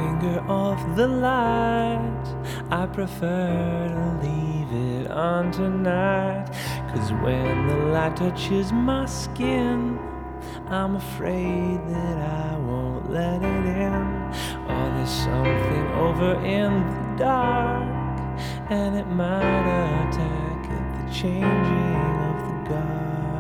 finger off the light. I prefer to leave it on tonight, 'cause when the light touches my skin, I'm afraid that I won't let it in. Oh, there's something over in the dark, and it might attack at the changing of the guards.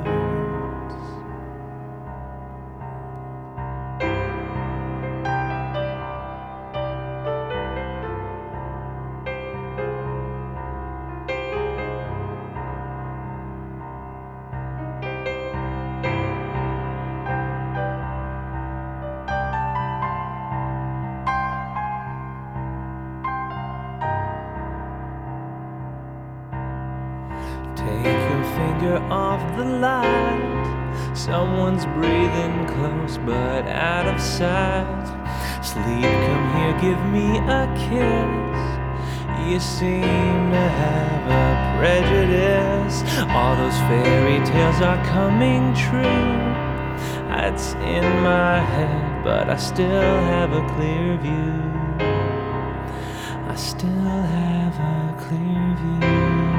Take your finger off the light. Someone's breathing close but out of sight. Sleep, come here, give me a kiss. You seem to have a prejudice. All those fairy tales are coming true. It's in my head, but I still have a clear view. I still have a clear view.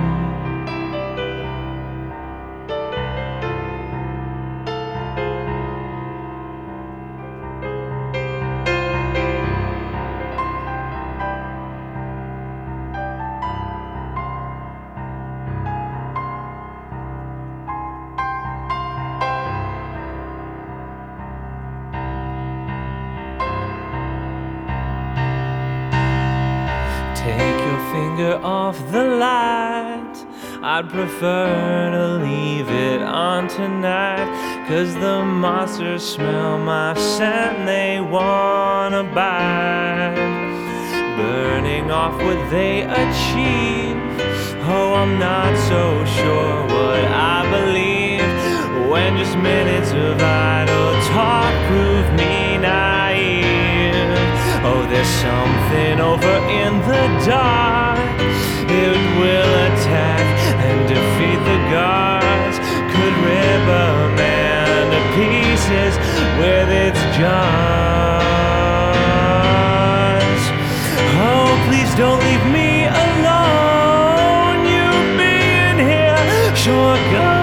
Take your finger off the light. I'd prefer to leave it on tonight, 'cause the monsters smell my scent and they wanna bite. Burning off what they achieve. Oh, I'm not so sure what I believe, when just minutes of idle talk prove me naive. Oh, there's something over in the dark. It will attack and defeat the guards. Could rip a man to pieces with its jaws. Oh, please don't leave me alone. You being here sure